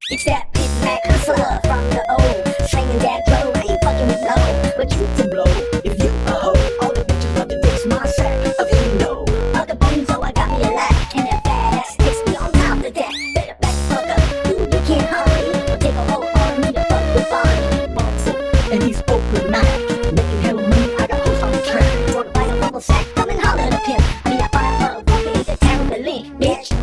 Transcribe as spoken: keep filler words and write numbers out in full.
It's that big Mac hustler from the old, slinging that blow. I ain't fucking with no, but you to blow. If you a hoe, all the bitches love to diss my sack of Indo. Other bones, so I got me a lack, and that fat ass takes me on top of that. Better back the fuck up, dude, you can't hurry. Or take a whole army to fuck with Bonnie. Bossy, and he's open Mac, making hella money. I got hoes on the track. Wanna buy a bubble sack, come and holler at him. I mean, I buy a motherfucker, he's a terrible link, bitch.